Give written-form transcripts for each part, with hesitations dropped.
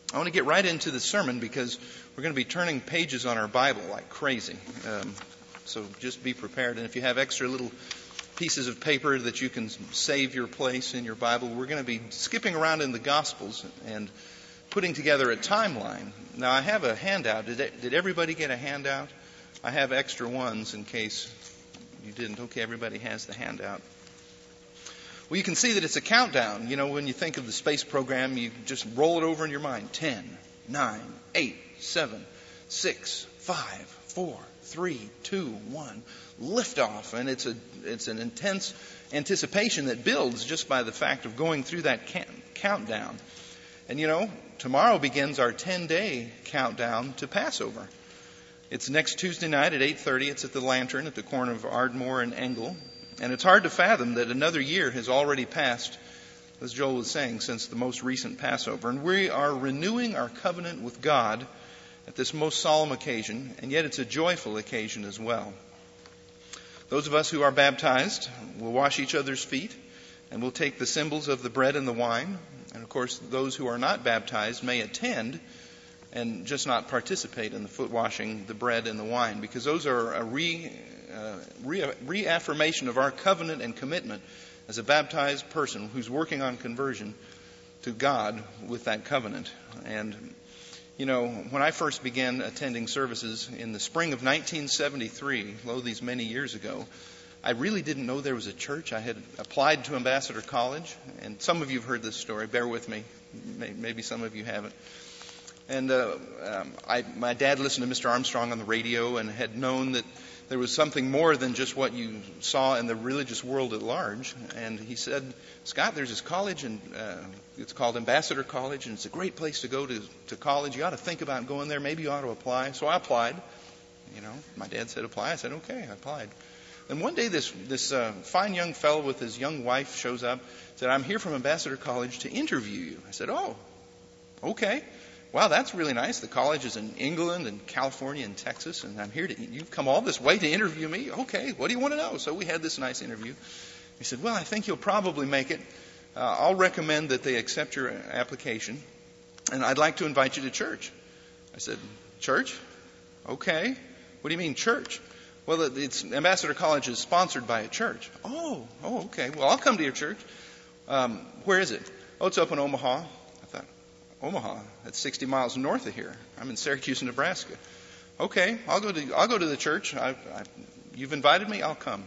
I want to get right into the sermon because we're going to be turning pages on our Bible like crazy. So just be prepared. And if you have extra little pieces of paper that you can save your place in your Bible, we're going to be skipping around in the Gospels and putting together a timeline. Now, I have a handout. Did everybody get a handout? I have extra ones in case you didn't. Okay, everybody has the handout. Well, you can see that it's a countdown. You know, when you think of the space program, you just roll it over in your mind. 10, 9, 8, 7, 6, 5, 4, 3, 2, 1. Liftoff. And it's an intense anticipation that builds just by the fact of going through that countdown. And, you know, tomorrow begins our 10-day countdown to Passover. It's next Tuesday night at 8:30. It's at the Lantern at the corner of Ardmore and Engel. And it's hard to fathom that another year has already passed, as Joel was saying, since the most recent Passover. And we are renewing our covenant with God at this most solemn occasion, and yet it's a joyful occasion as well. Those of us who are baptized will wash each other's feet, and we'll take the symbols of the bread and the wine. And of course, those who are not baptized may attend and just not participate in the foot washing, the bread and the wine, because those are a reaffirmation of our covenant and commitment as a baptized person who's working on conversion to God with that covenant. And, you know, when I first began attending services in the spring of 1973, these many years ago, I really didn't know there was a church. I had applied to Ambassador College, and some of you have heard this story. Bear with me. Maybe some of you haven't. And my dad listened to Mr. Armstrong on the radio and had known that there was something more than just what you saw in the religious world at large. And he said, Scott, there's this college, and it's called Ambassador College, and it's a great place to go to college. You ought to think about going there. Maybe you ought to apply. So I applied. You know, my dad said apply. I said, okay, I applied. And one day this fine young fellow with his young wife shows up, said, I'm here from Ambassador College to interview you. I said, oh, okay. Wow, that's really nice. The college is in England and California and Texas, and I'm here you've come all this way to interview me? Okay, what do you want to know? So we had this nice interview. He said, well, I think you'll probably make it. I'll recommend that they accept your application, and I'd like to invite you to church. I said, church? Okay. What do you mean, church? Well, it's Ambassador College is sponsored by a church. Oh, okay. Well, I'll come to your church. Where is it? Oh, it's up in Omaha. Omaha, that's 60 miles north of here. I'm in Syracuse, Nebraska. Okay, I'll go to the church. You've invited me, I'll come.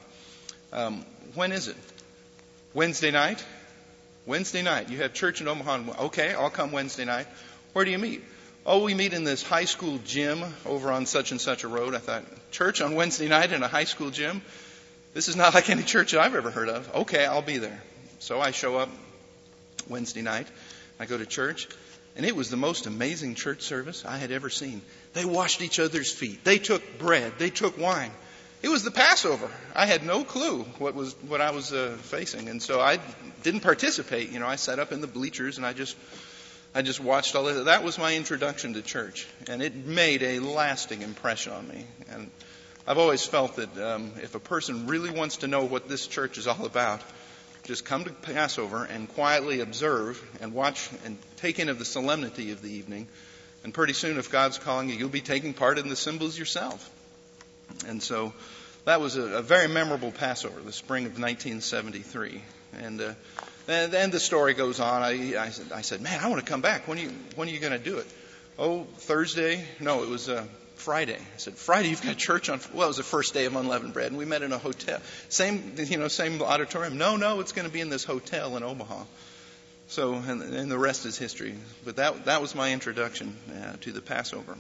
When is it? Wednesday night? Wednesday night. You have church in Omaha. Okay, I'll come Wednesday night. Where do you meet? Oh, we meet in this high school gym over on such and such a road. I thought, church on Wednesday night in a high school gym? This is not like any church that I've ever heard of. Okay, I'll be there. So I show up Wednesday night. I go to church. And it was the most amazing church service I had ever seen. They washed each other's feet. They took bread. They took wine. It was the Passover. I had no clue what I was facing. And so I didn't participate. You know, I sat up in the bleachers and I just watched all of it. That was my introduction to church. And it made a lasting impression on me. And I've always felt that if a person really wants to know what this church is all about, just come to Passover and quietly observe and watch and take in of the solemnity of the evening. And pretty soon, if God's calling you, you'll be taking part in the symbols yourself. And so that was a very memorable Passover, the spring of 1973. And the story goes on. I said, man, I want to come back. When are you going to do it? Oh, Thursday? No, it was Friday. I said, Friday, you've got church on. Well, it was the first day of unleavened bread, and we met in a hotel. Same auditorium. No, it's going to be in this hotel in Omaha. So, and the rest is history. But that was my introduction to the Passover.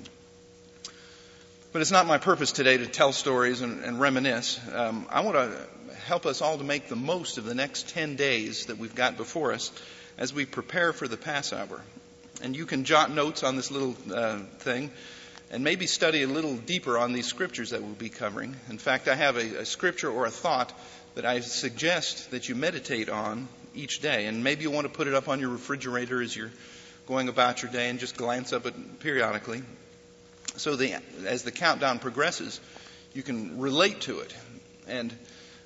But it's not my purpose today to tell stories and reminisce. I want to help us all to make the most of the next 10 days that we've got before us as we prepare for the Passover. And you can jot notes on this little thing. And maybe study a little deeper on these scriptures that we'll be covering. In fact, I have a scripture or a thought that I suggest that you meditate on each day. And maybe you want to put it up on your refrigerator as you're going about your day and just glance up it periodically. So as the countdown progresses, you can relate to it. And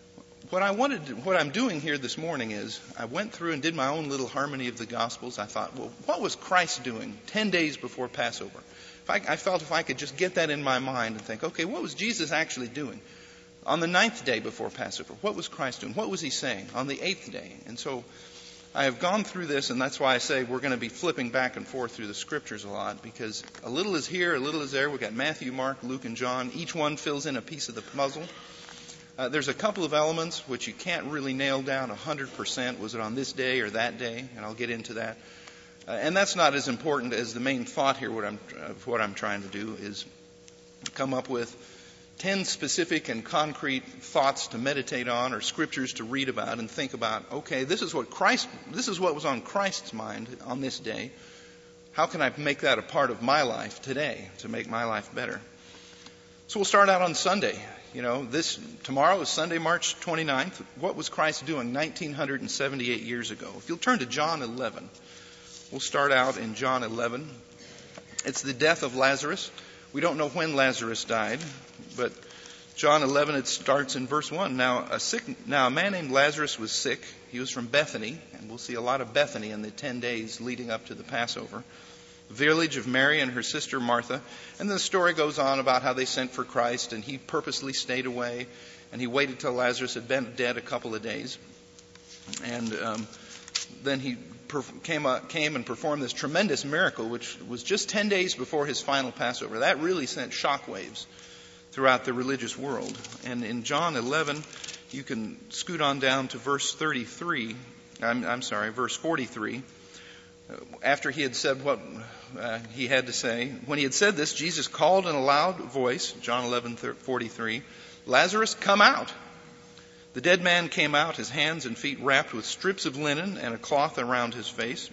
what I'm doing here this morning is I went through and did my own little harmony of the Gospels. I thought, well, what was Christ doing 10 days before Passover? I felt if I could just get that in my mind and think, okay, what was Jesus actually doing? On the 9th day before Passover, what was Christ doing? What was he saying on the 8th day? And so I have gone through this, and that's why I say we're going to be flipping back and forth through the Scriptures a lot, because a little is here, a little is there. We've got Matthew, Mark, Luke, and John. Each one fills in a piece of the puzzle. There's a couple of elements which you can't really nail down 100%. Was it on this day or that day? And I'll get into that. And that's not as important as the main thought here. What I'm trying to do is come up with 10 specific and concrete thoughts to meditate on, or scriptures to read about and think about. Okay, this is what was on Christ's mind on this day. How can I make that a part of my life today to make my life better? So we'll start out on Sunday. Tomorrow is Sunday, March 29th. What was Christ doing 1978 years ago? If you'll turn to John 11. We'll start out in John 11. It's the death of Lazarus. We don't know when Lazarus died, but John 11, it starts in verse 1. Now a man named Lazarus was sick. He was from Bethany, and we'll see a lot of Bethany in the 10 days leading up to the Passover. The village of Mary and her sister Martha. And the story goes on about how they sent for Christ, and he purposely stayed away, and he waited till Lazarus had been dead a couple of days. And then he came and performed this tremendous miracle, which was just 10 days before his final Passover. That really sent shockwaves throughout the religious world. And in John 11, you can scoot on down to verse 43. Verse 43. After he had said what he had to say, when he had said this, Jesus called in a loud voice, John 11:43, Lazarus, come out. The dead man came out, his hands and feet wrapped with strips of linen and a cloth around his face.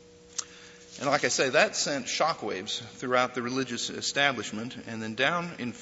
And like I say, that sent shockwaves throughout the religious establishment. And then down in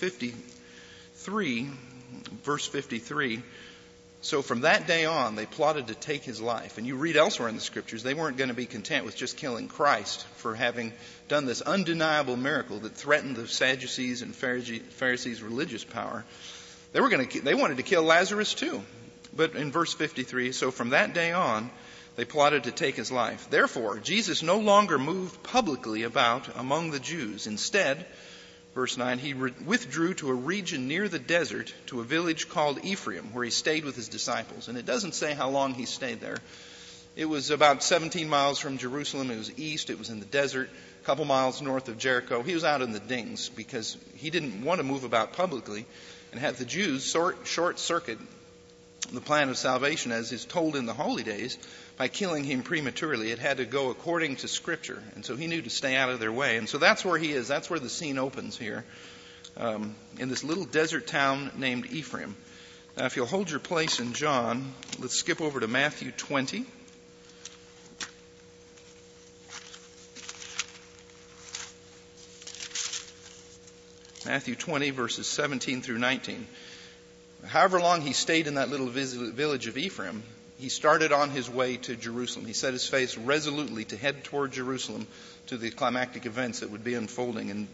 53, verse 53, so from that day on, they plotted to take his life. And you read elsewhere in the Scriptures, they weren't going to be content with just killing Christ for having done this undeniable miracle that threatened the Sadducees and Pharisees' religious power. They wanted to kill Lazarus too. But in verse 53, so from that day on, they plotted to take his life. Therefore, Jesus no longer moved publicly about among the Jews. Instead, verse 9, he withdrew to a region near the desert, to a village called Ephraim, where he stayed with his disciples. And it doesn't say how long he stayed there. It was about 17 miles from Jerusalem. It was east. It was in the desert, a couple miles north of Jericho. He was out in the dings because he didn't want to move about publicly and have the Jews short-circuit the plan of salvation as is told in the holy days by killing him prematurely. It had to go according to Scripture, and so he knew to stay out of their way. And so that's where he is. That's where the scene opens here, in this little desert town named Ephraim. Now, if you'll hold your place in John, let's skip over to Matthew 20. Matthew 20, verses 17 through 19. However long he stayed in that little village of Ephraim, he started on his way to Jerusalem. He set his face resolutely to head toward Jerusalem to the climactic events that would be unfolding. In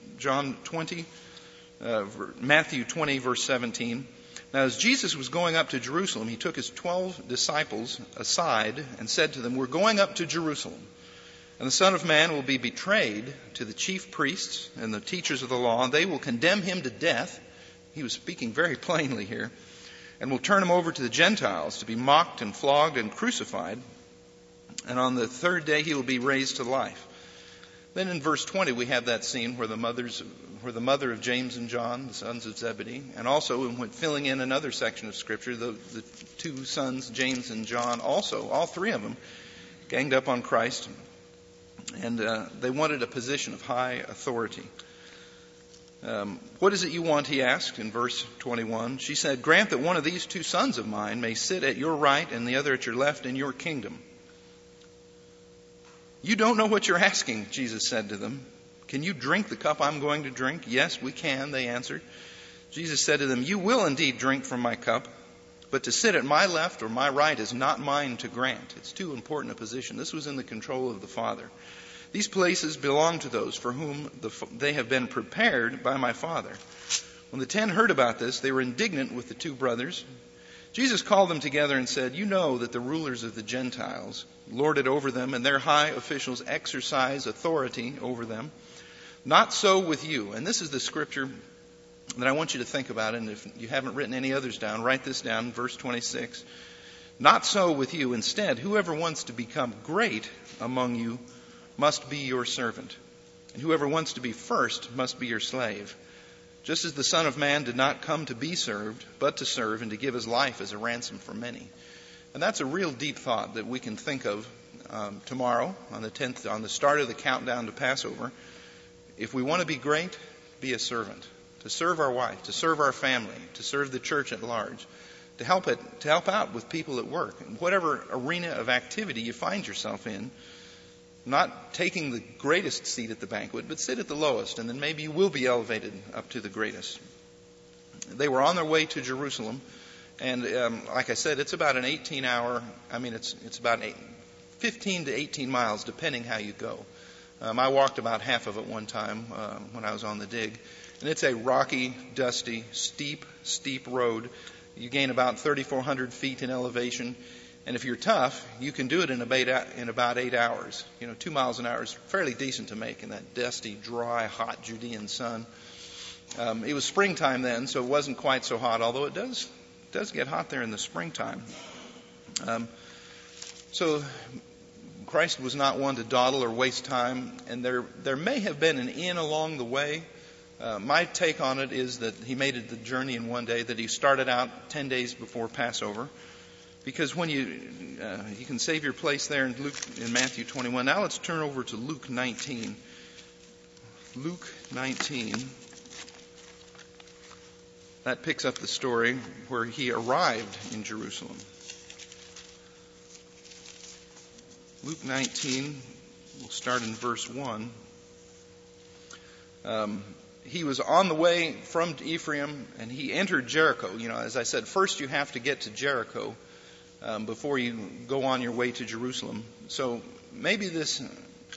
Matthew 20, verse 17, now as Jesus was going up to Jerusalem, he took his 12 disciples aside and said to them, we're going up to Jerusalem. And the Son of Man will be betrayed to the chief priests and the teachers of the law. They will condemn him to death. He was speaking very plainly here. And will turn him over to the Gentiles to be mocked and flogged and crucified. And on the third day he will be raised to life. Then in verse 20 we have that scene where the mother of James and John, the sons of Zebedee, and also filling in another section of Scripture, the two sons, James and John, also, all three of them, ganged up on Christ. And they wanted a position of high authority. What is it you want, he asked in verse 21. She said, grant that one of these two sons of mine may sit at your right and the other at your left in your kingdom. You don't know what you're asking, Jesus said to them. Can you drink the cup I'm going to drink? Yes, we can, they answered. Jesus said to them, you will indeed drink from my cup, but to sit at my left or my right is not mine to grant. It's too important a position. This was in the control of the Father. These places belong to those for whom they have been prepared by my Father. When the 10 heard about this, they were indignant with the two brothers. Jesus called them together and said, "You know that the rulers of the Gentiles lord it over them, and their high officials exercise authority over them. Not so with you." And this is the scripture that I want you to think about. And if you haven't written any others down, write this down, verse 26. "Not so with you. Instead, whoever wants to become great among you must be your servant. And whoever wants to be first must be your slave. Just as the Son of Man did not come to be served, but to serve and to give his life as a ransom for many." And that's a real deep thought that we can think of tomorrow on the 10th, on the start of the countdown to Passover. If we want to be great, be a servant. To serve our wife, to serve our family, to serve the church at large, to help out with people at work, in whatever arena of activity you find yourself in. Not taking the greatest seat at the banquet, but sit at the lowest, and then maybe you will be elevated up to the greatest. They were on their way to Jerusalem, and like I said, it's about an 18-hour, it's about 15 to 18 miles, depending how you go. I walked about half of it one time when I was on the dig, and it's a rocky, dusty, steep road. You gain about 3,400 feet in elevation. And if you're tough, you can do it in about 8 hours. 2 miles an hour is fairly decent to make in that dusty, dry, hot Judean sun. It was springtime then, so it wasn't quite so hot, although it does get hot there in the springtime. So Christ was not one to dawdle or waste time, and there may have been an inn along the way. My take on it is that he made it the journey in one day, that he started out 10 days before Passover. Because when you can save your place there in Matthew 21. Now let's turn over to Luke 19. Luke 19. That picks up the story where he arrived in Jerusalem. Luke 19, we'll start in verse 1. He was on the way from Ephraim, and he entered Jericho. As I said, first you have to get to Jericho before you go on your way to Jerusalem. So maybe the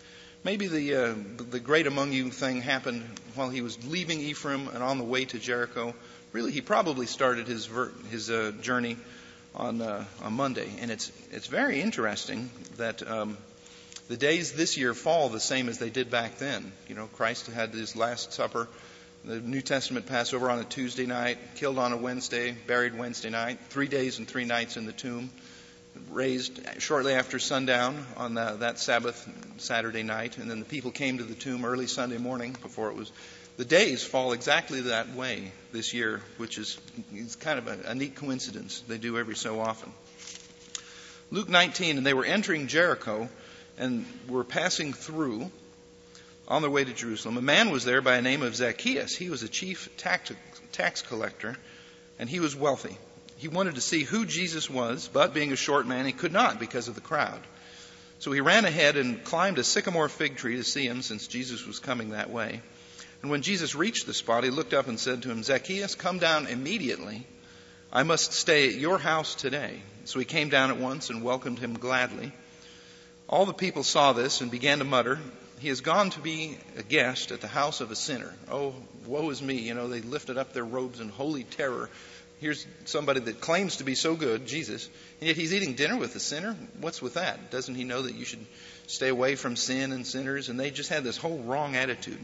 great among you thing happened while he was leaving Ephraim and on the way to Jericho. Really, he probably started his journey on Monday. And it's very interesting that the days this year fall the same as they did back then. Christ had his Last Supper, the New Testament Passover, on a Tuesday night, killed on a Wednesday, buried Wednesday night, 3 days and 3 nights in the tomb, raised shortly after sundown on that Sabbath Saturday night, and then the people came to the tomb early Sunday morning before it was. The days fall exactly that way this year, which is kind of a neat coincidence. They do every so often. Luke 19, and they were entering Jericho and were passing through on their way to Jerusalem. A man was there by the name of Zacchaeus. He was a chief tax collector, and he was wealthy. He wanted to see who Jesus was, but being a short man, he could not because of the crowd. So he ran ahead and climbed a sycamore fig tree to see him, since Jesus was coming that way. And when Jesus reached the spot, he looked up and said to him, "Zacchaeus, come down immediately. I must stay at your house today." So he came down at once and welcomed him gladly. All the people saw this and began to mutter, "He has gone to be a guest at the house of a sinner." Oh, woe is me. They lifted up their robes in holy terror. Here's somebody that claims to be so good, Jesus, and yet he's eating dinner with a sinner? What's with that? Doesn't he know that you should stay away from sin and sinners? And they just had this whole wrong attitude.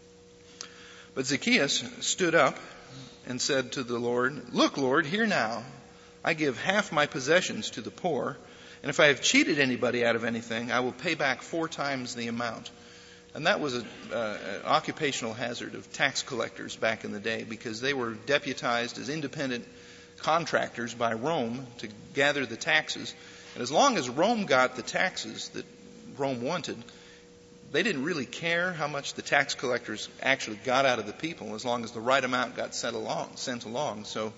But Zacchaeus stood up and said to the Lord, "Look, Lord, here now. I give half my possessions to the poor, and if I have cheated anybody out of anything, I will pay back 4 times the amount." And that was an occupational hazard of tax collectors back in the day, because they were deputized as independent contractors by Rome to gather the taxes. And as long as Rome got the taxes that Rome wanted, they didn't really care how much the tax collectors actually got out of the people, as long as the right amount got sent along. So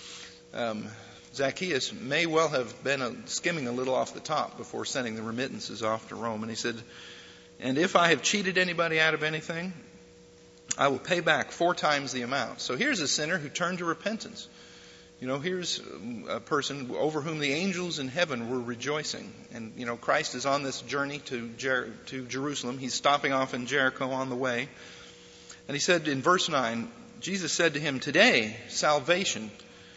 Zacchaeus may well have been skimming a little off the top before sending the remittances off to Rome. And he said, "And if I have cheated anybody out of anything, I will pay back 4 times the amount." So here's a sinner who turned to repentance. Here's a person over whom the angels in heaven were rejoicing. And, Christ is on this journey to Jerusalem. He's stopping off in Jericho on the way. And he said in verse 9, Jesus said to him, "Today salvation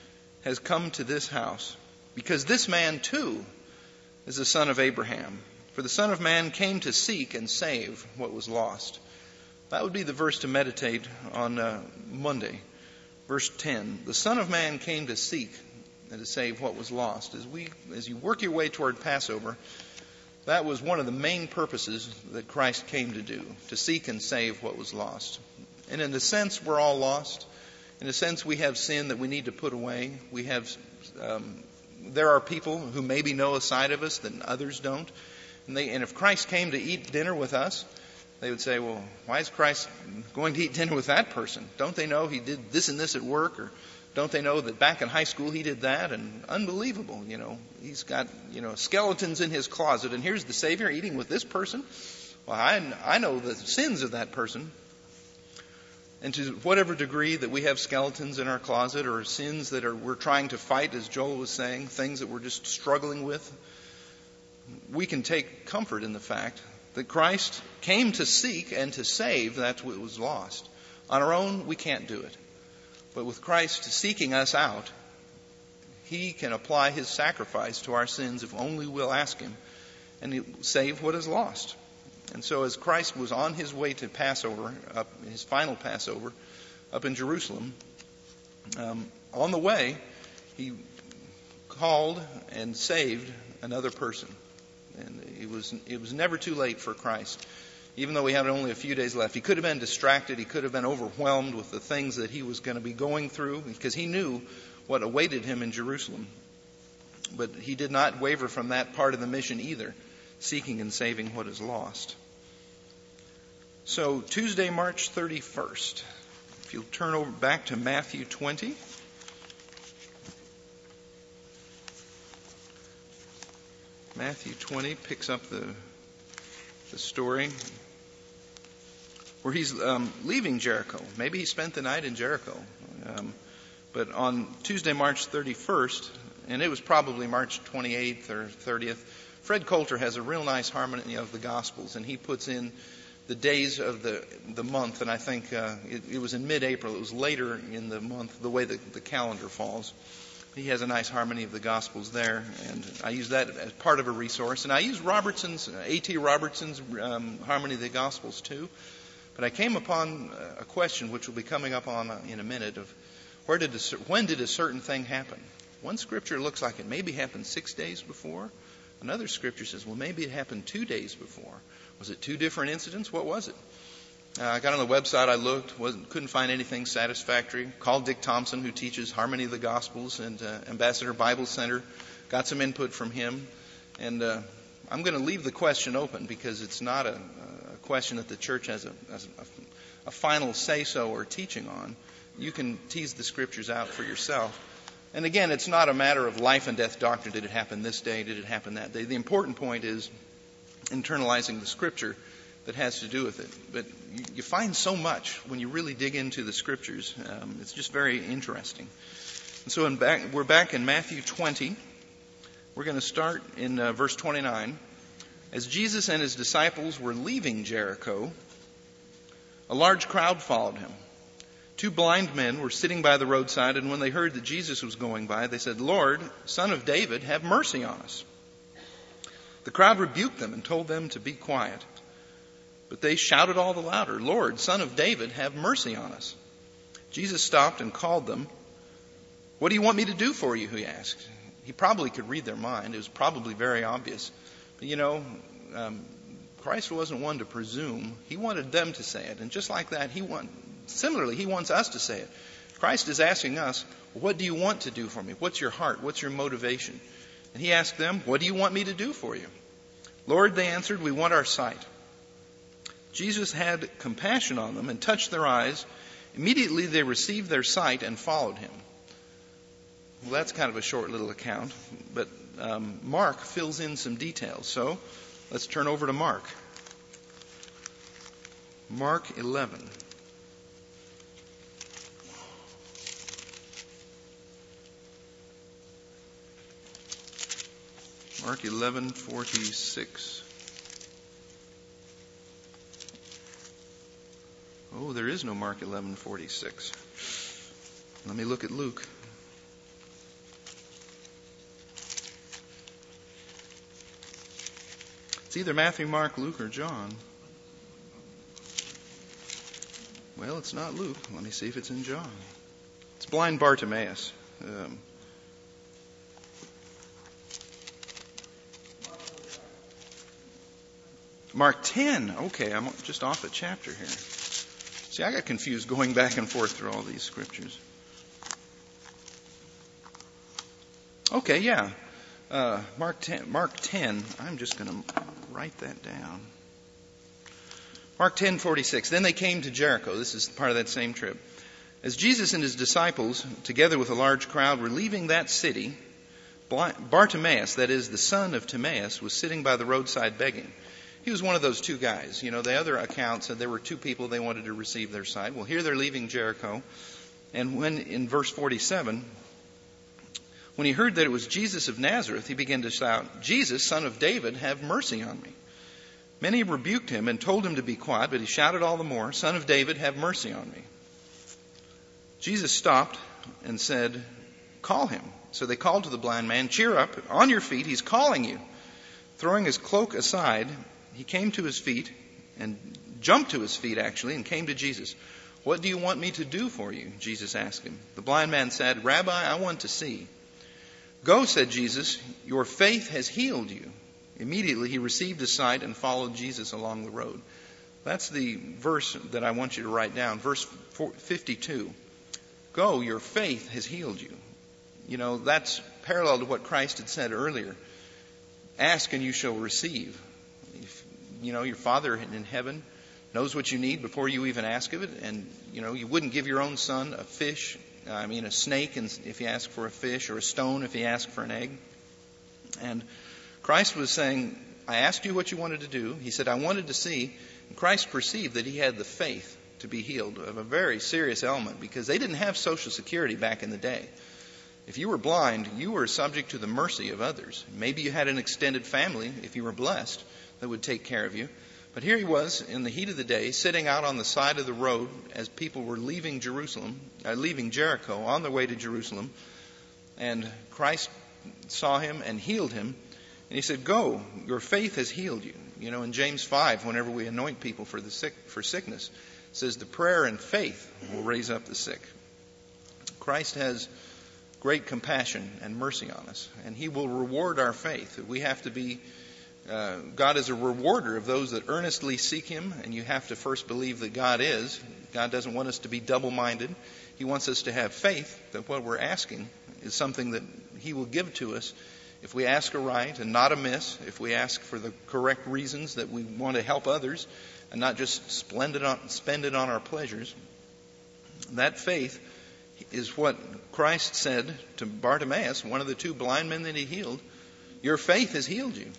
has come to this house, because this man too is the son of Abraham. For the Son of Man came to seek and save what was lost. That would be the verse to meditate on Monday. Verse 10. The Son of Man came to seek and to save what was lost. As you work your way toward Passover, that was one of the main purposes that Christ came to do, to seek and save what was lost. And in the sense, we're all lost. In a sense, we have sin that we need to put away. There are people who maybe know a side of us that others don't. And if Christ came to eat dinner with us, they would say, well, why is Christ going to eat dinner with that person? Don't they know he did this and this at work? Or don't they know that back in high school he did that? And unbelievable, he's got, skeletons in his closet. And here's the Savior eating with this person. Well, I know the sins of that person. And to whatever degree that we have skeletons in our closet or sins that we're trying to fight, as Joel was saying, things that we're just struggling with, we can take comfort in the fact that Christ came to seek and to save that which was lost. On our own, we can't do it. But with Christ seeking us out, He can apply His sacrifice to our sins if only we'll ask Him, and He'll save what is lost. And so as Christ was on His way to Passover, His final Passover, up in Jerusalem, on the way, He called and saved another person. And it was never too late for Christ. Even though he had only a few days left, he could have been distracted. He could have been overwhelmed with the things that he was going to be going through, because he knew what awaited him in Jerusalem. But he did not waver from that part of the mission either, seeking and saving what is lost. So Tuesday, March 31st, if you'll turn over back to Matthew 20. Matthew 20 picks up the story where he's leaving Jericho. Maybe he spent the night in Jericho. But on Tuesday, March 31st, and it was probably March 28th or 30th, Fred Coulter has a real nice harmony of the Gospels, and he puts in the days of the month, and I think it was in mid-April. It was later in the month, the way the calendar falls. He has a nice harmony of the Gospels there, and I use that as part of a resource. And I use A.T. Robertson's Harmony of the Gospels too. But I came upon a question which will be coming up on in a minute of when did a certain thing happen? One scripture looks like it maybe happened 6 days before. Another scripture says, well, maybe it happened 2 days before. Was it 2 different incidents? What was it? I got on the website, I looked, couldn't find anything satisfactory. Called Dick Thompson, who teaches Harmony of the Gospels, and Ambassador Bible Center. Got some input from him. And I'm going to leave the question open, because it's not a question that the church has a final say-so or teaching on. You can tease the scriptures out for yourself. And again, it's not a matter of life and death doctrine. Did it happen this day? Did it happen that day? The important point is internalizing the scripture that has to do with it. But you find so much when you really dig into the scriptures. It's just very interesting. And so we're back in Matthew 20. We're going to start in verse 29. As Jesus and his disciples were leaving Jericho, a large crowd followed him. 2 blind men were sitting by the roadside, and when they heard that Jesus was going by, they said, "Lord, Son of David, have mercy on us." The crowd rebuked them and told them to be quiet. But they shouted all the louder, "Lord, Son of David, have mercy on us." Jesus stopped and called them. "What do you want me to do for you?" he asked. He probably could read their mind. It was probably very obvious. But Christ wasn't one to presume. He wanted them to say it. And just like that, similarly, he wants us to say it. Christ is asking us, what do you want to do for me? What's your heart? What's your motivation? And he asked them, what do you want me to do for you? "Lord," they answered, "we want our sight." Jesus had compassion on them and touched their eyes. Immediately they received their sight and followed him. Well, that's kind of a short little account, but Mark fills in some details. So let's turn over to Mark. Mark 11. Mark 11:46. Oh, there is no Mark 11:46. Let me look at Luke. It's either Matthew, Mark, Luke, or John. Well, it's not Luke. Let me see if it's in John. It's blind Bartimaeus. Mark 10. Okay, I'm just off a chapter here. See, I got confused going back and forth through all these scriptures. Okay, yeah. Mark 10. I'm just going to write that down. Mark 10:46. Then they came to Jericho. This is part of that same trip. As Jesus and his disciples, together with a large crowd, were leaving that city, Bartimaeus, that is, the son of Timaeus, was sitting by the roadside begging. He was one of those two guys. You know, the other account said there were two people they wanted to receive their sight. Well, here they're leaving Jericho. And when, in verse 47, when he heard that it was Jesus of Nazareth, he began to shout, "Jesus, son of David, have mercy on me." Many rebuked him and told him to be quiet, but he shouted all the more, "Son of David, have mercy on me." Jesus stopped and said, "Call him." So they called to the blind man, "Cheer up, on your feet, he's calling you." Throwing his cloak aside, he came to his feet and jumped to his feet, actually, and came to Jesus. "What do you want me to do for you?" Jesus asked him. The blind man said, "Rabbi, I want to see." "Go," said Jesus, "your faith has healed you." Immediately he received his sight and followed Jesus along the road. That's the verse that I want you to write down. Verse 52. Go, your faith has healed you. You know, that's parallel to what Christ had said earlier. Ask and you shall receive. You know, your Father in heaven knows what you need before you even ask of it. And, you know, you wouldn't give your own son a snake if you ask for a fish, or a stone if he asked for an egg. And Christ was saying, I asked you what you wanted to do. He said, I wanted to see. And Christ perceived that he had the faith to be healed of a very serious ailment, because they didn't have Social Security back in the day. If you were blind, you were subject to the mercy of others. Maybe you had an extended family, if you were blessed, that would take care of you. But here he was in the heat of the day, sitting out on the side of the road as people were leaving Jericho, on their way to Jerusalem. And Christ saw him and healed him. And he said, go, your faith has healed you. You know, in James 5, whenever we anoint people for sickness, it says the prayer and faith will raise up the sick. Christ has great compassion and mercy on us, and he will reward our faith. We have to be, God is a rewarder of those that earnestly seek him, and you have to first believe that God is. God doesn't want us to be double-minded. He wants us to have faith that what we're asking is something that he will give to us if we ask aright and not amiss, if we ask for the correct reasons that we want to help others and not just spend it on our pleasures. That faith is what Christ said to Bartimaeus, one of the two blind men that he healed. Your faith has healed you.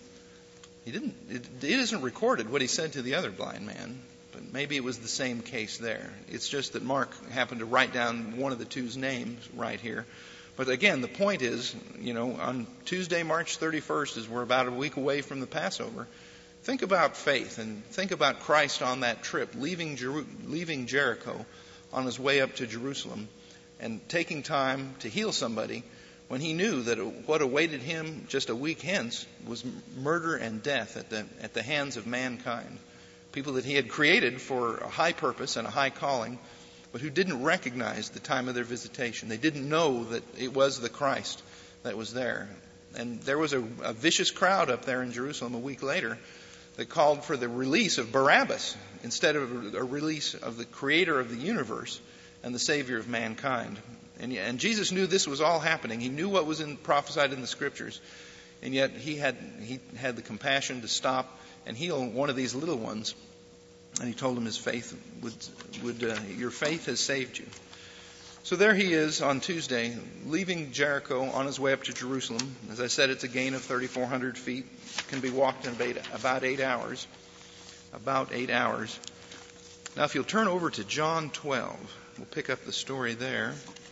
It isn't recorded what he said to the other blind man, but maybe it was the same case there. It's just that Mark happened to write down one of the two's names right here. But again, the point is, you know, on Tuesday, March 31st, as we're about a week away from the Passover, think about faith and think about Christ on that trip, leaving Jericho on his way up to Jerusalem and taking time to heal somebody when he knew that what awaited him just a week hence was murder and death at the hands of mankind. People that he had created for a high purpose and a high calling, but who didn't recognize the time of their visitation. They didn't know that it was the Christ that was there. And there was a vicious crowd up there in Jerusalem a week later that called for the release of Barabbas instead of a release of the creator of the universe and the Savior of mankind. And Jesus knew this was all happening. He knew what was prophesied in the Scriptures. And yet he had the compassion to stop and heal one of these little ones. And he told him his faith your faith has saved you. So there he is on Tuesday, leaving Jericho on his way up to Jerusalem. As I said, it's a gain of 3,400 feet. It can be walked in about 8 hours. About 8 hours. Now, if you'll turn over to John 12, we'll pick up the story there.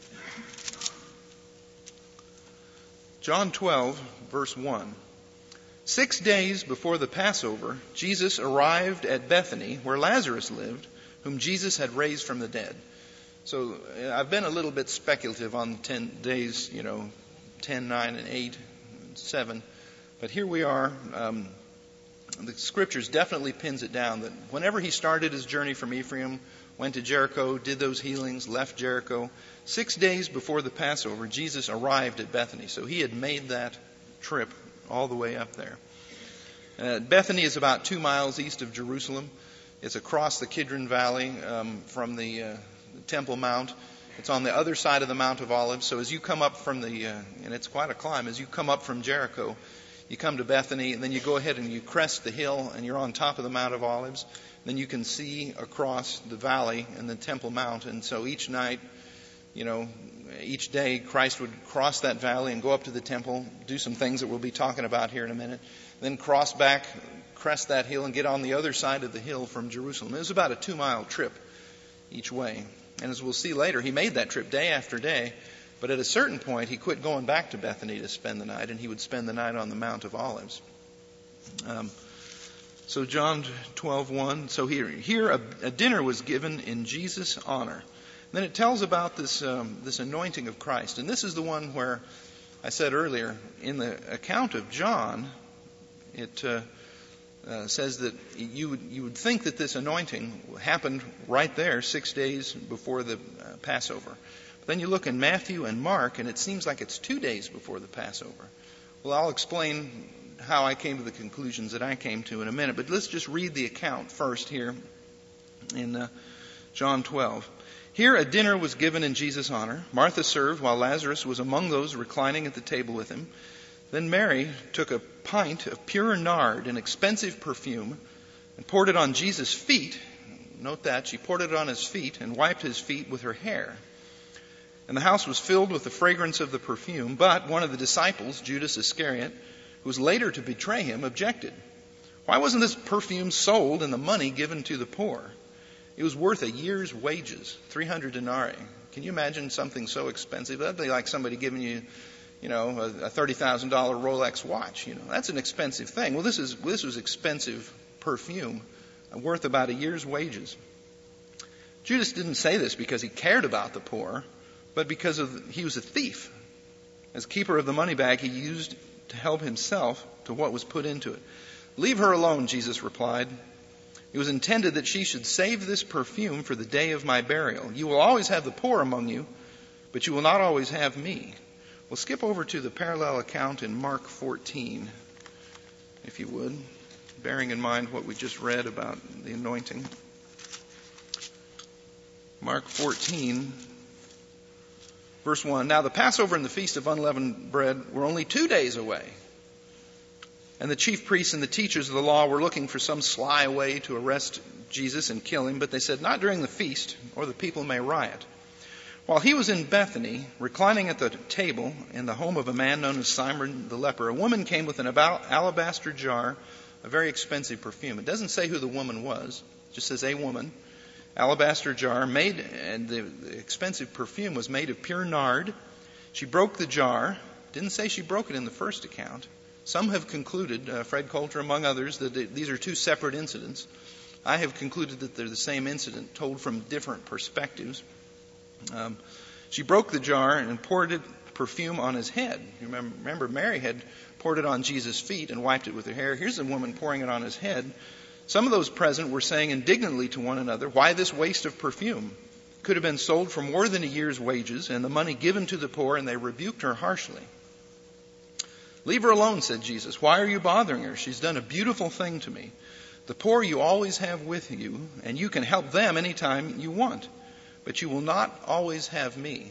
John 12, verse 1. 6 days before the Passover, Jesus arrived at Bethany, where Lazarus lived, whom Jesus had raised from the dead. So I've been a little bit speculative on 10 days, 10, 9, and 8, and 7. But here we are. the Scriptures definitely pins it down that whenever he started his journey from Ephraim, went to Jericho, did those healings, left Jericho, 6 days before the Passover, Jesus arrived at Bethany. So he had made that trip all the way up there. Bethany is about 2 miles east of Jerusalem. It's across the Kidron Valley from the Temple Mount. It's on the other side of the Mount of Olives. So as you come up from and it's quite a climb, as you come up from Jericho, you come to Bethany, and then you go ahead and you crest the hill, and you're on top of the Mount of Olives. Then you can see across the valley and the Temple Mount. And so each night, each day, Christ would cross that valley and go up to the temple, do some things that we'll be talking about here in a minute, then cross back, crest that hill, and get on the other side of the hill from Jerusalem. It was about a 2-mile trip each way. And as we'll see later, he made that trip day after day. But at a certain point, he quit going back to Bethany to spend the night, and he would spend the night on the Mount of Olives. So John 12:1. So here a dinner was given in Jesus' honor. Then it tells about this anointing of Christ. And this is the one where I said earlier, in the account of John, it says that you would think that this anointing happened right there 6 days before the Passover. But then you look in Matthew and Mark, and it seems like it's 2 days before the Passover. Well, I'll explain how I came to the conclusions that I came to in a minute. But let's just read the account first here in John 12. Here a dinner was given in Jesus' honor. Martha served while Lazarus was among those reclining at the table with him. Then Mary took a pint of pure nard, an expensive perfume, and poured it on Jesus' feet. Note that, she poured it on his feet and wiped his feet with her hair. And the house was filled with the fragrance of the perfume. But one of the disciples, Judas Iscariot, who was later to betray him, objected. Why wasn't this perfume sold and the money given to the poor? It was worth a year's wages, 300 denarii. Can you imagine something so expensive? That'd be like somebody giving you, a $30,000 Rolex watch. That's an expensive thing. Well, this was expensive perfume, worth about a year's wages. Judas didn't say this because he cared about the poor, but because he was a thief. As keeper of the money bag, he used to help himself to what was put into it. Leave her alone, Jesus replied. It was intended that she should save this perfume for the day of my burial. You will always have the poor among you, but you will not always have me. We'll skip over to the parallel account in Mark 14, if you would, bearing in mind what we just read about the anointing. Mark 14, verse 1. Now the Passover and the Feast of Unleavened Bread were only 2 days away. And the chief priests and the teachers of the law were looking for some sly way to arrest Jesus and kill him. But they said, not during the feast, or the people may riot. While he was in Bethany, reclining at the table in the home of a man known as Simon the leper, a woman came with an alabaster jar, a very expensive perfume. It doesn't say who the woman was. It just says a woman. Alabaster jar made, and the expensive perfume was made of pure nard. She broke the jar. Didn't say she broke it in the first account. Some have concluded, Fred Coulter among others, that these are two separate incidents. I have concluded that they're the same incident told from different perspectives. She broke the jar and poured perfume on his head. You remember Mary had poured it on Jesus' feet and wiped it with her hair. Here's a woman pouring it on his head. Some of those present were saying indignantly to one another, why this waste of perfume? It could have been sold for more than a year's wages and the money given to the poor, and they rebuked her harshly. Leave her alone, said Jesus. Why are you bothering her? She's done a beautiful thing to me. The poor you always have with you, and you can help them anytime you want. But you will not always have me.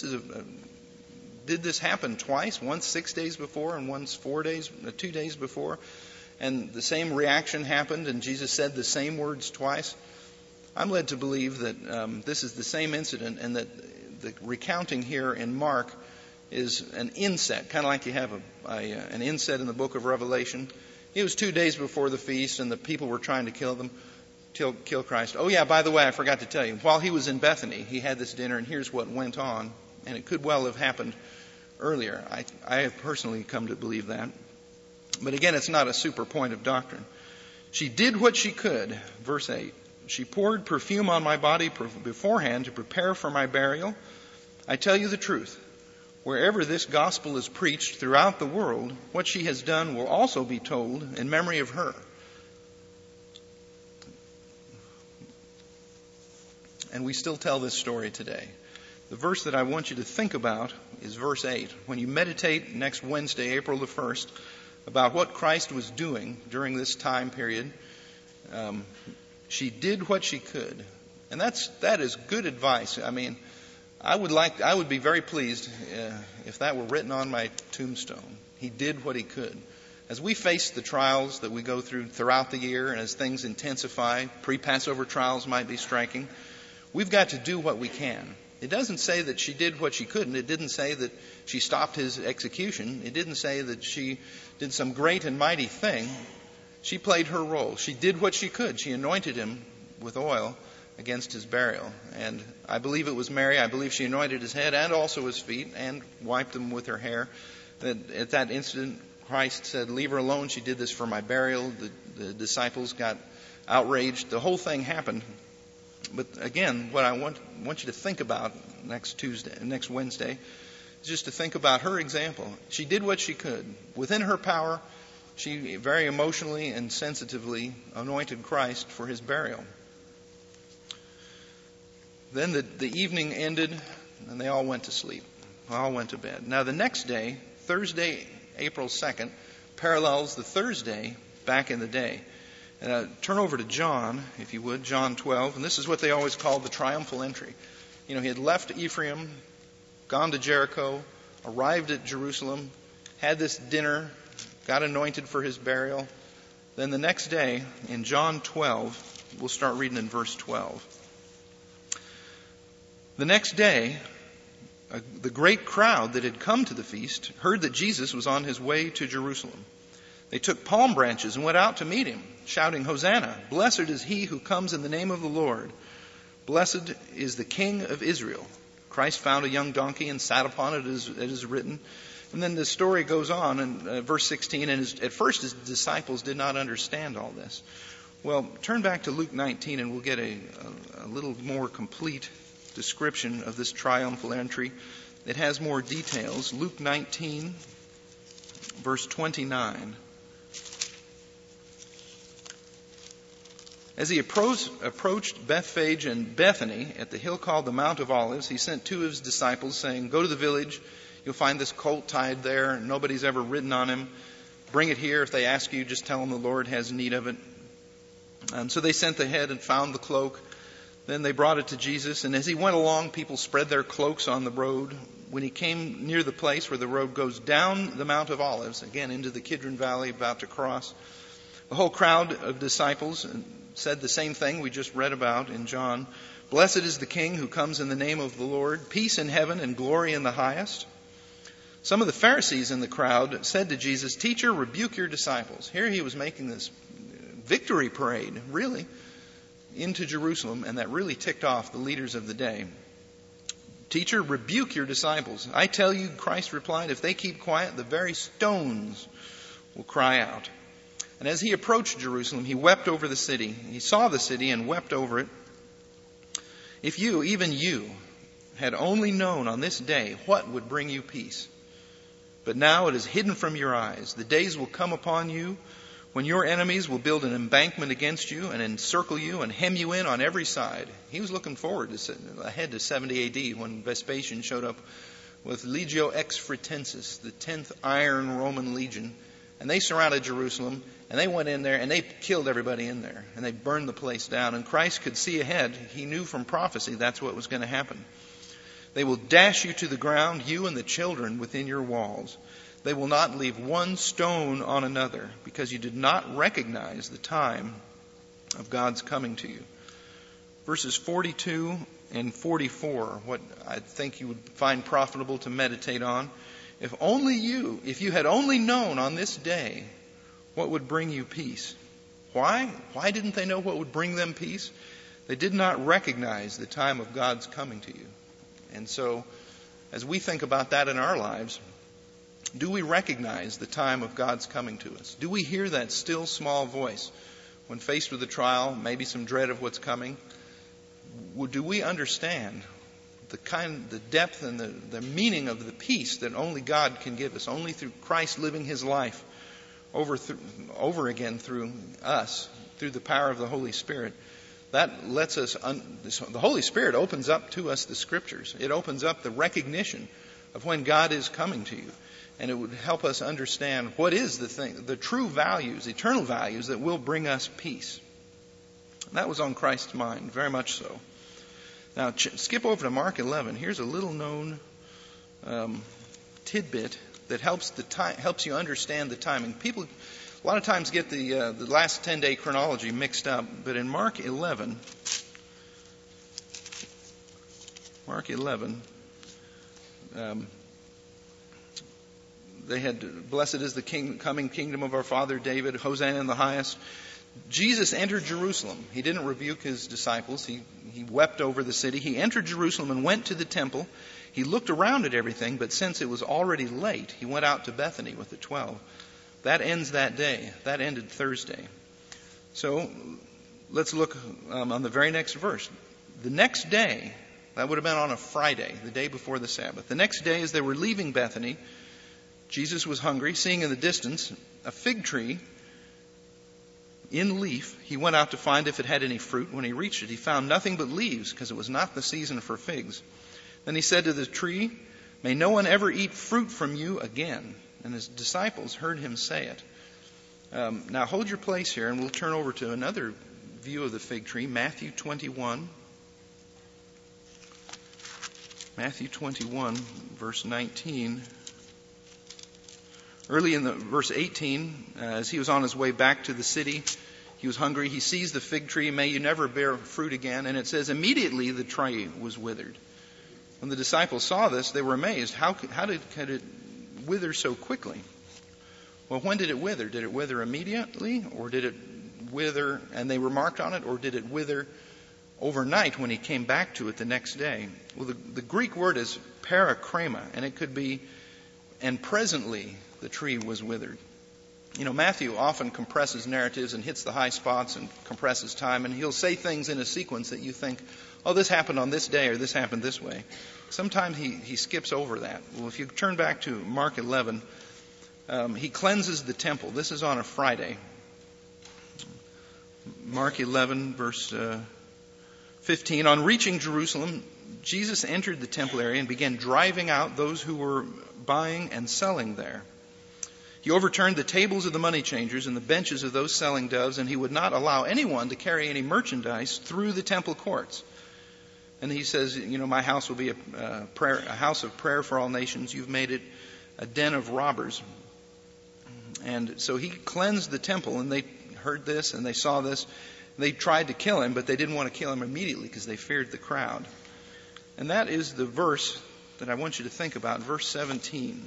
Did this happen twice? Once 6 days before and once 2 days before? And the same reaction happened and Jesus said the same words twice? I'm led to believe that this is the same incident and that the recounting here in Mark is an inset, kind of like you have an inset in the book of Revelation. It was 2 days before the feast and the people were trying to kill Christ. Oh yeah, by the way, I forgot to tell you, while he was in Bethany, he had this dinner and here's what went on. And it could well have happened earlier. I have personally come to believe that. But again, it's not a super point of doctrine. She did what she could. Verse 8. She poured perfume on my body beforehand to prepare for my burial. I tell you the truth. Wherever this gospel is preached throughout the world, what she has done will also be told in memory of her. and we still tell this story today. The verse that I want you to think about is verse 8. When you meditate next Wednesday, April the 1st, about what Christ was doing during this time period, she did what she could. And that is good advice. I mean, I would be very pleased if that were written on my tombstone. He did what he could. As we face the trials that we go through throughout the year, and as things intensify, pre-Passover trials might be striking, we've got to do what we can. It doesn't say that she did what she couldn't. It didn't say that she stopped his execution. It didn't say that she did some great and mighty thing. She played her role. She did what she could. She anointed him with oil against his burial. And I believe it was Mary. I believe she anointed his head and also his feet and wiped them with her hair. That at that incident, Christ said, "Leave her alone. She did this for my burial." The disciples got outraged. The whole thing happened. But again, what I want you to think about next Wednesday, is just to think about her example. She did what she could. Within her power, she very emotionally and sensitively anointed Christ for his burial. Then the evening ended, and they all went to sleep. All went to bed. Now the next day, Thursday, April 2nd, parallels the Thursday back in the day. Turn over to John, if you would, John 12. And this is what they always called the triumphal entry. You know, he had left Ephraim, gone to Jericho, arrived at Jerusalem, had this dinner, got anointed for his burial. Then the next day, in John 12, we'll start reading in verse 12. The next day, the great crowd that had come to the feast heard that Jesus was on his way to Jerusalem. They took palm branches and went out to meet him, shouting, "Hosanna! Blessed is he who comes in the name of the Lord. Blessed is the King of Israel." Christ found a young donkey and sat upon it, as it is written. And then the story goes on in verse 16, and at first his disciples did not understand all this. Well, turn back to Luke 19 and we'll get a little more complete description of this triumphal entry. It has more details. Luke 19, verse 29. As he approached Bethphage and Bethany at the hill called the Mount of Olives, he sent two of his disciples, saying, "Go to the village. You'll find this colt tied there. Nobody's ever ridden on him. Bring it here. If they ask you, just tell them the Lord has need of it." And so they sent ahead and found the cloak. Then they brought it to Jesus. And as he went along, people spread their cloaks on the road. When he came near the place where the road goes down the Mount of Olives, again into the Kidron Valley, about to cross, the whole crowd of disciples said the same thing we just read about in John. "Blessed is the King who comes in the name of the Lord. Peace in heaven and glory in the highest." Some of the Pharisees in the crowd said to Jesus, "Teacher, rebuke your disciples." Here he was making this victory parade, really, into Jerusalem, and that really ticked off the leaders of the day. "Teacher, rebuke your disciples." "I tell you," Christ replied, "if they keep quiet, the very stones will cry out." And as he approached Jerusalem, he wept over the city. He saw the city and wept over it. "If you, even you, had only known on this day what would bring you peace. But now it is hidden from your eyes. The days will come upon you when your enemies will build an embankment against you and encircle you and hem you in on every side." He was looking forward ahead to 70 AD when Vespasian showed up with Legio Exfratensis, the 10th Iron Roman Legion. And they surrounded Jerusalem, and they went in there, and they killed everybody in there, and they burned the place down. And Christ could see ahead. He knew from prophecy that's what was going to happen. "They will dash you to the ground, you and the children within your walls. They will not leave one stone on another, because you did not recognize the time of God's coming to you." Verses 42 and 44, what I think you would find profitable to meditate on. If you had only known on this day what would bring you peace. Why? Why didn't they know what would bring them peace? They did not recognize the time of God's coming to you. And so, as we think about that in our lives, do we recognize the time of God's coming to us? Do we hear that still small voice when faced with a trial, maybe some dread of what's coming? Do we understand the depth and the meaning of the peace that only God can give us, only through Christ living his life over again through us, through the power of the Holy Spirit, That lets us, the Holy Spirit opens up to us the Scriptures. It opens up the recognition of when God is coming to you. And it would help us understand what is the true values, eternal values that will bring us peace. And that was on Christ's mind, very much so. Now, skip over to Mark 11. Here's a little known tidbit that helps you understand the timing. People a lot of times get the last 10-day chronology mixed up, but in Mark 11, they had, "Blessed is the coming kingdom of our father David, Hosanna in the highest." Jesus entered Jerusalem. He didn't rebuke his disciples. He wept over the city. He entered Jerusalem and went to the temple. He looked around at everything, but since it was already late, he went out to Bethany with the 12. That ends that day. That ended Thursday. So let's look on the very next verse. The next day, that would have been on a Friday, the day before the Sabbath. The next day, as they were leaving Bethany, Jesus was hungry. Seeing in the distance a fig tree in leaf, he went out to find if it had any fruit. When he reached it, he found nothing but leaves, because it was not the season for figs. Then he said to the tree, "May no one ever eat fruit from you again." And his disciples heard him say it. Now hold your place here, and we'll turn over to another view of the fig tree, Matthew 21. Matthew 21, verse 19. Early in verse 18, as he was on his way back to the city, he was hungry. He sees the fig tree. "May you never bear fruit again." And it says, immediately the tree was withered. When the disciples saw this, they were amazed. How could it wither so quickly? Well, when did it wither? Did it wither immediately? Or did it wither and they remarked on it? Or did it wither overnight when he came back to it the next day? Well, the Greek word is parakrema, and it could be, "and presently the tree was withered." You know, Matthew often compresses narratives and hits the high spots and compresses time, and he'll say things in a sequence that you think, oh, this happened on this day or this happened this way. Sometimes he skips over that. Well, if you turn back to Mark 11, he cleanses the temple. This is on a Friday. Mark 11, verse 15. On reaching Jerusalem, Jesus entered the temple area and began driving out those who were buying and selling there. He overturned the tables of the money changers and the benches of those selling doves, and he would not allow anyone to carry any merchandise through the temple courts. And he says, you know, my house will be a house of prayer for all nations. You've made it a den of robbers. And so he cleansed the temple, and they heard this and they saw this. They tried to kill him, but they didn't want to kill him immediately because they feared the crowd. And that is the verse that I want you to think about, verse 17.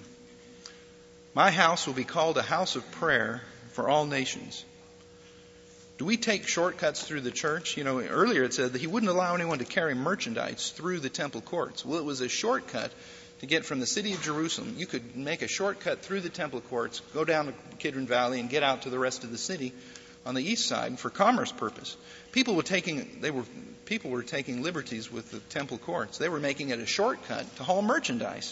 My house will be called a house of prayer for all nations. Do we take shortcuts through the church? You know, earlier it said that he wouldn't allow anyone to carry merchandise through the temple courts. Well, it was a shortcut to get from the city of Jerusalem. You could make a shortcut through the temple courts, go down the Kidron Valley, and get out to the rest of the city on the east side for commerce purpose. People were taking liberties with the temple courts. They were making it a shortcut to haul merchandise.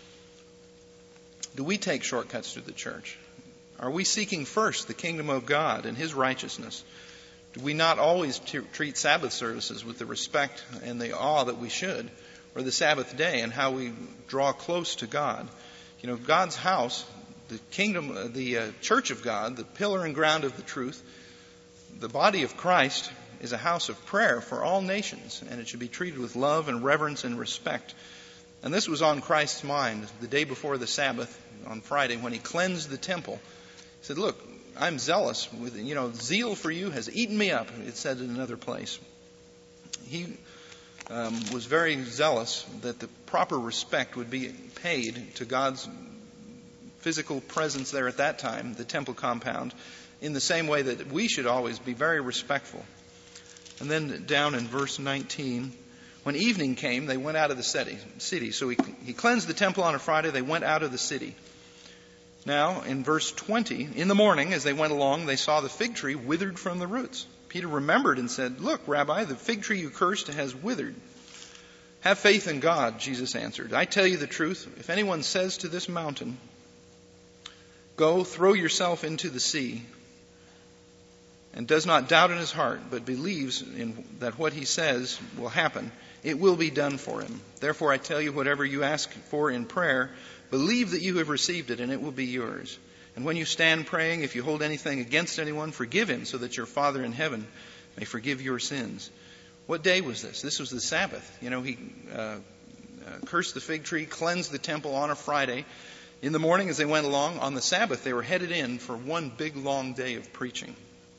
Do we take shortcuts through the church? Are we seeking first the kingdom of God and His righteousness? Do we not always treat Sabbath services with the respect and the awe that we should, or the Sabbath day and how we draw close to God? You know, God's house, the kingdom, the church of God, the pillar and ground of the truth, the body of Christ is a house of prayer for all nations, and it should be treated with love and reverence and respect. And this was on Christ's mind the day before the Sabbath, on Friday, when he cleansed the temple. He said, look, I'm zealous. Zeal for you has eaten me up, it said in another place. He was very zealous that the proper respect would be paid to God's physical presence there at that time, the temple compound, in the same way that we should always be very respectful. And then down in verse 19, when evening came, they went out of the city. So he cleansed the temple on a Friday. They went out of the city. Now, in verse 20, in the morning, as they went along, they saw the fig tree withered from the roots. Peter remembered and said, look, Rabbi, the fig tree you cursed has withered. Have faith in God, Jesus answered. I tell you the truth. If anyone says to this mountain, go, throw yourself into the sea, and does not doubt in his heart, but believes in that what he says will happen, it will be done for him. Therefore I tell you, whatever you ask for in prayer, believe that you have received it, and it will be yours. And when you stand praying, if you hold anything against anyone, forgive him, so that your Father in heaven may forgive your sins. What day was this? This was the Sabbath. He cursed the fig tree, cleansed the temple on a Friday. In the morning, as they went along, on the Sabbath, they were headed in for one big, long day of preaching.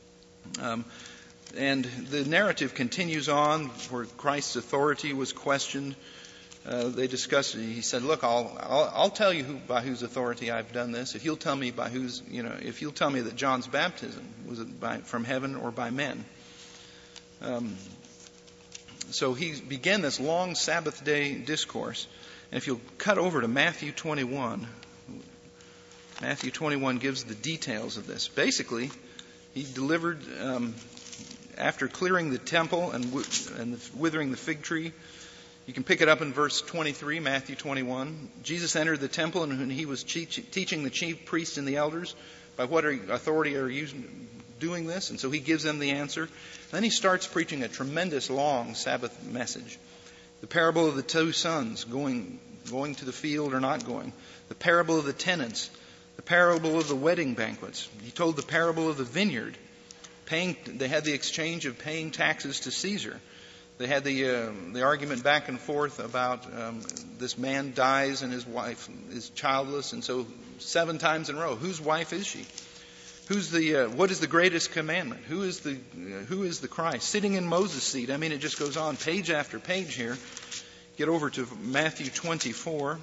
And the narrative continues on where Christ's authority was questioned. They discussed it. He said, "Look, I'll tell you by whose authority I've done this. If you'll tell me if you'll tell me that John's baptism was from heaven or by men." So he began this long Sabbath day discourse. And if you'll cut over to Matthew 21, Matthew 21 gives the details of this. Basically, he delivered, after clearing the temple and withering the fig tree. You can pick it up in verse 23, Matthew 21. Jesus entered the temple, and he was teaching the chief priests and the elders, by what authority are you doing this? And so he gives them the answer. Then he starts preaching a tremendous long Sabbath message. The parable of the two sons going to the field or not going. The parable of the tenants. The parable of the wedding banquets. He told the parable of the vineyard. They had the exchange of paying taxes to Caesar. They had the argument back and forth about this man dies and his wife is childless, and so 7 times in a row, whose wife is she? What is the greatest commandment? Who is the Christ? Sitting in Moses' seat. I mean, it just goes on page after page here. Get over to Matthew 24.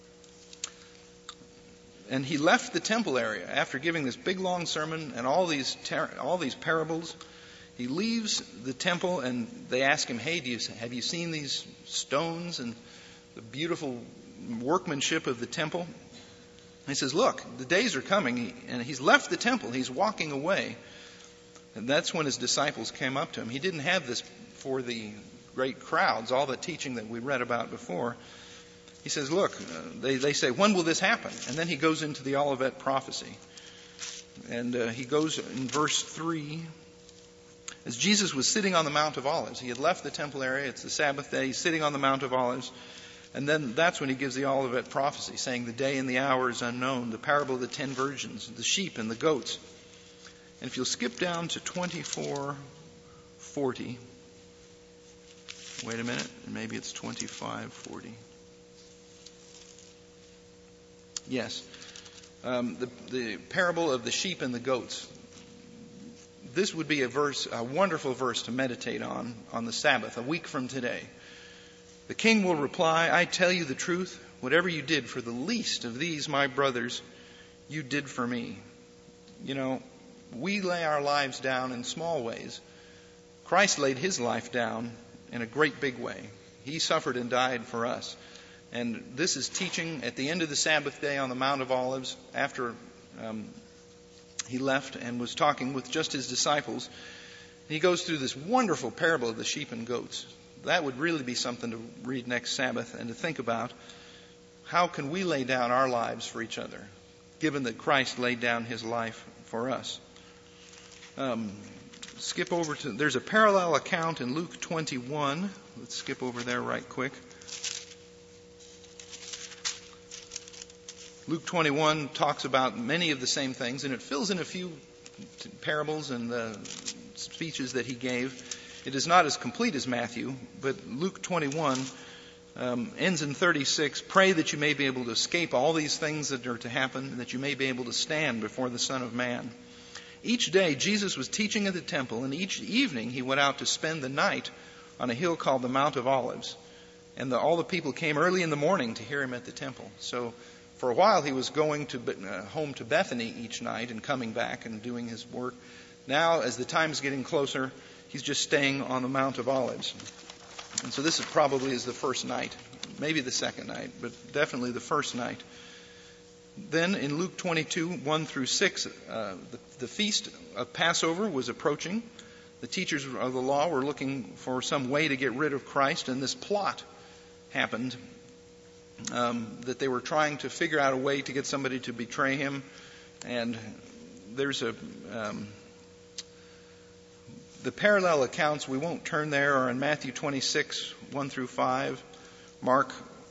And he left the temple area after giving this big long sermon and all these parables. He leaves the temple, and they ask him, "Hey, have you seen these stones and the beautiful workmanship of the temple?" He says, "Look, the days are coming," and he's left the temple. He's walking away. And that's when his disciples came up to him. He didn't have this for the great crowds, all the teaching that we read about before. He says, "Look," they say, "When will this happen?" And then he goes into the Olivet prophecy. And he goes in verse 3. As Jesus was sitting on the Mount of Olives, he had left the temple area. It's the Sabbath day. He's sitting on the Mount of Olives. And then that's when he gives the Olivet prophecy, saying the day and the hour is unknown, the parable of the 10 virgins, the sheep and the goats. And if you'll skip down to 24:40, wait a minute, maybe it's 25:40. Yes, the parable of the sheep and the goats. This would be a wonderful verse to meditate on the Sabbath, a week from today. The king will reply, "I tell you the truth, whatever you did for the least of these, my brothers, you did for me." We lay our lives down in small ways. Christ laid his life down in a great big way. He suffered and died for us. And this is teaching at the end of the Sabbath day on the Mount of Olives, after he left and was talking with just his disciples. He goes through this wonderful parable of the sheep and goats. That would really be something to read next Sabbath and to think about. How can we lay down our lives for each other, given that Christ laid down his life for us? Skip over to, there's a parallel account in Luke 21. Let's skip over there right quick. Luke 21 talks about many of the same things, and it fills in a few parables and speeches that he gave. It is not as complete as Matthew, but Luke 21 ends in 36. "Pray that you may be able to escape all these things that are to happen, and that you may be able to stand before the Son of Man." Each day Jesus was teaching at the temple, and each evening he went out to spend the night on a hill called the Mount of Olives. And all the people came early in the morning to hear him at the temple. So for a while he was going home to Bethany each night and coming back and doing his work. Now, as the time is getting closer, he's just staying on the Mount of Olives. And so this probably is the first night, maybe the second night, but definitely the first night. Then in Luke 22, 1 through 6, the feast of Passover was approaching. The teachers of the law were looking for some way to get rid of Christ, and this plot happened, that they were trying to figure out a way to get somebody to betray him. And there's The parallel accounts, we won't turn there, are in Matthew 26, 1 through 5, Mark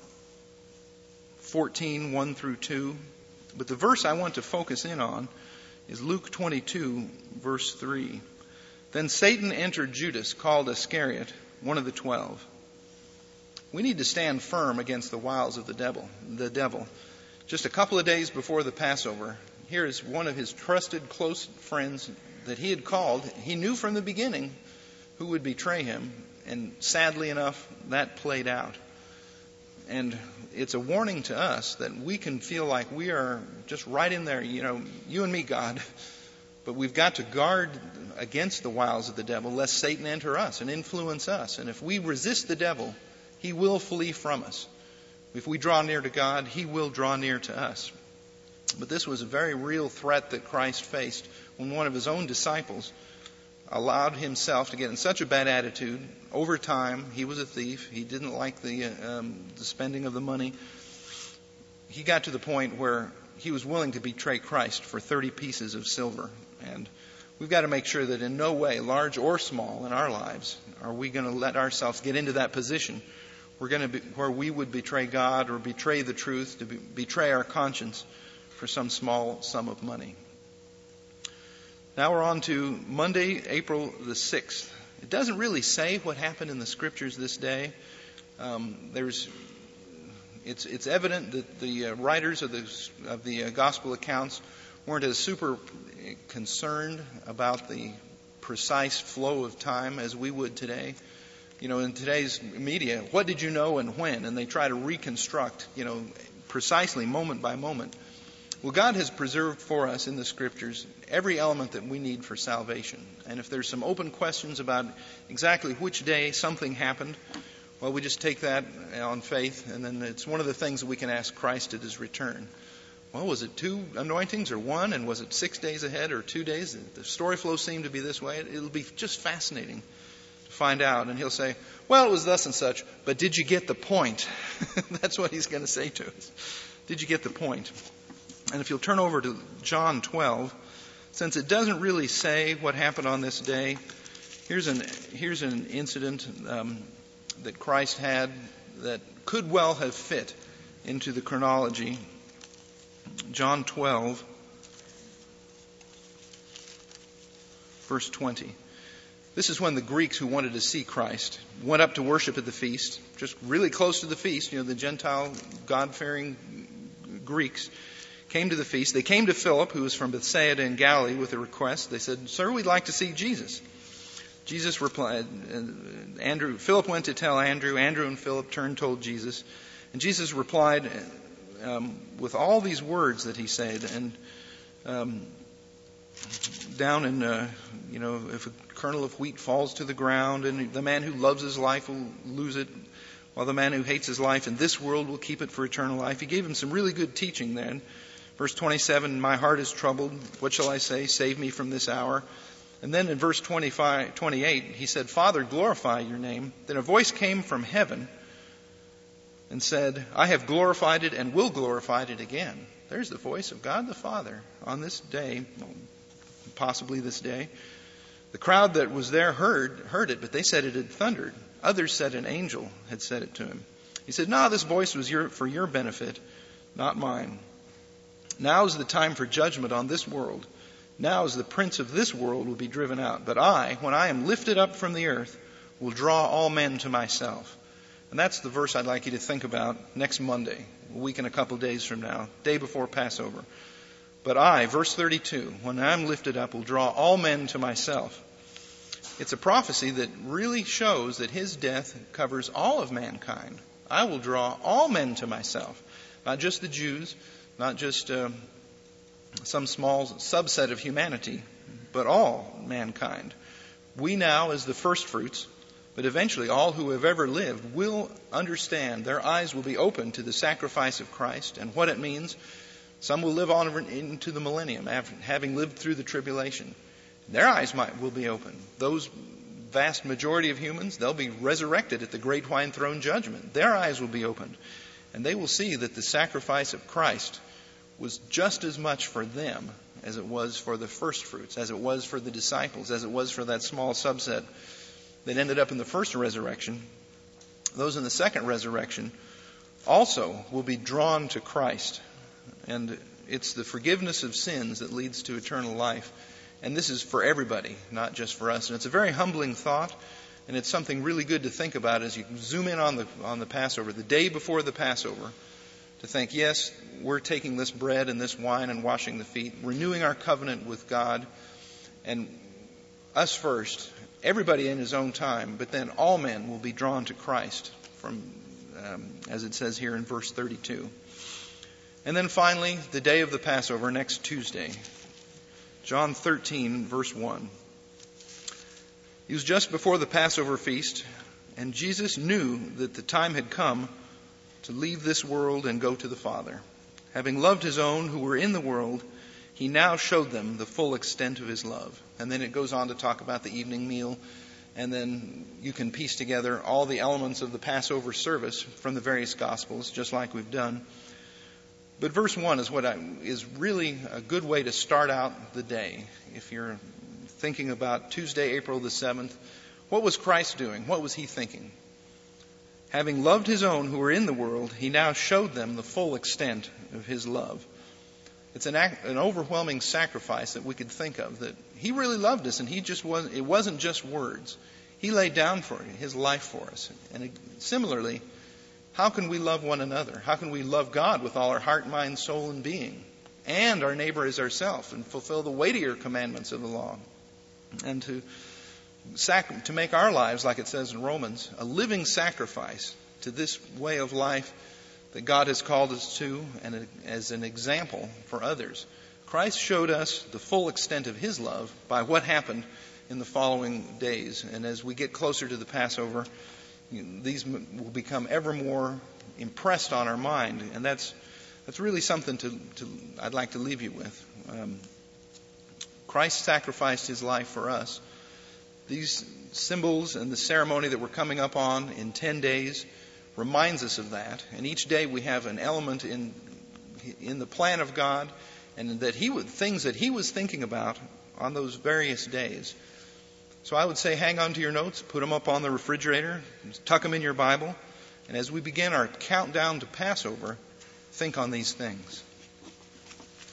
14, 1 through 2. But the verse I want to focus in on is Luke 22, verse 3. Then Satan entered Judas, called Iscariot, one of the 12. We need to stand firm against the wiles of the devil. Just a couple of days before the Passover, here is one of his trusted, close friends that he had called. He knew from the beginning who would betray him, and sadly enough, that played out. And it's a warning to us that we can feel like we are just right in there, you and me, God. But we've got to guard against the wiles of the devil, lest Satan enter us and influence us. And if we resist the devil, he will flee from us. If we draw near to God, he will draw near to us. But this was a very real threat that Christ faced when one of his own disciples allowed himself to get in such a bad attitude. Over time, he was a thief. He didn't like the spending of the money. He got to the point where he was willing to betray Christ for 30 pieces of silver. And we've got to make sure that in no way, large or small, in our lives, are we going to let ourselves get into that position where we would betray God or betray the truth, to betray our conscience for some small sum of money. Now we're on to Monday, April the 6th. It doesn't really say what happened in the Scriptures this day. It's evident that the writers of the Gospel accounts weren't as super concerned about the precise flow of time as we would today. In today's media, what did you know and when? And they try to reconstruct, precisely moment by moment. Well, God has preserved for us in the Scriptures every element that we need for salvation. And if there's some open questions about exactly which day something happened, well, we just take that on faith, and then it's one of the things that we can ask Christ at his return. Well, was it 2 anointings or 1? And was it 6 days ahead or 2 days? The story flow seemed to be this way. It'll be just fascinating to find out. And he'll say, well, it was thus and such, but did you get the point? That's what he's going to say to us. Did you get the point? And if you'll turn over to John 12, since it doesn't really say what happened on this day, here's an incident that Christ had that could well have fit into the chronology. John 12, verse 20. This is when the Greeks who wanted to see Christ went up to worship at the feast, just really close to the feast. The Gentile, God-fearing Greeks came to the feast. They came to Philip, who was from Bethsaida in Galilee, with a request. They said, "Sir, we'd like to see Jesus." Jesus replied, Philip went to tell Andrew. Andrew and Philip turned, told Jesus. And Jesus replied with all these words that he said. And down in, if a kernel of wheat falls to the ground, and the man who loves his life will lose it, while the man who hates his life in this world will keep it for eternal life. He gave him some really good teaching then. Verse 27, my heart is troubled. What shall I say? Save me from this hour. And then in verse 28, he said, Father, glorify your name. Then a voice came from heaven and said, I have glorified it and will glorify it again. There's the voice of God the Father on this day, possibly this day. The crowd that was there heard it, but they said it had thundered. Others said an angel had said it to him. He said, no, this voice was for your benefit, not mine. Now is the time for judgment on this world. Now is the prince of this world will be driven out. But I, when I am lifted up from the earth, will draw all men to myself. And that's the verse I'd like you to think about next Monday, a week and a couple days from now, day before Passover. But I, verse 32, when I'm lifted up, will draw all men to myself. It's a prophecy that really shows that his death covers all of mankind. I will draw all men to myself, not just the Jews, not just some small subset of humanity, but all mankind. We now, as the first fruits, but eventually all who have ever lived will understand. Their eyes will be open to the sacrifice of Christ and what it means. Some will live on into the millennium, having lived through the tribulation. Their eyes will be open. Those vast majority of humans, they'll be resurrected at the great white throne judgment. Their eyes will be opened, and they will see that the sacrifice of Christ was just as much for them as it was for the first fruits, as it was for the disciples, as it was for that small subset that ended up in the first resurrection. Those in the second resurrection also will be drawn to Christ. And it's the forgiveness of sins that leads to eternal life. And this is for everybody, not just for us. And it's a very humbling thought, and it's something really good to think about as you zoom in on the Passover, the day before the Passover, to think, yes, we're taking this bread and this wine and washing the feet, renewing our covenant with God, and us first, everybody in his own time, but then all men will be drawn to Christ, from as it says here in verse 32. And then finally, the day of the Passover, next Tuesday. John 13, verse 1. It was just before the Passover feast, and Jesus knew that the time had come to leave this world and go to the Father. Having loved his own who were in the world, he now showed them the full extent of his love. And then it goes on to talk about the evening meal, and then you can piece together all the elements of the Passover service from the various Gospels, just like we've done. But verse 1 is really a good way to start out the day. If you're thinking about Tuesday, April the 7th, what was Christ doing? What was he thinking? Having loved his own who were in the world, he now showed them the full extent of his love. It's an overwhelming sacrifice that we could think of, that he really loved us, and it wasn't just words. He laid down for his life for us. And similarly, how can we love one another? How can we love God with all our heart, mind, soul, and being, and our neighbor as ourselves, and fulfill the weightier commandments of the law? And to make our lives, like it says in Romans, a living sacrifice to this way of life that God has called us to, and as an example for others. Christ showed us the full extent of his love by what happened in the following days. And as we get closer to the Passover, these will become ever more impressed on our mind. And that's really something I'd like to leave you with. Christ sacrificed his life for us. These symbols and the ceremony that we're coming up on in 10 days reminds us of that. And each day we have an element in the plan of God, and that things that he was thinking about on those various days. So I would say hang on to your notes, put them up on the refrigerator, tuck them in your Bible, and as we begin our countdown to Passover, think on these things.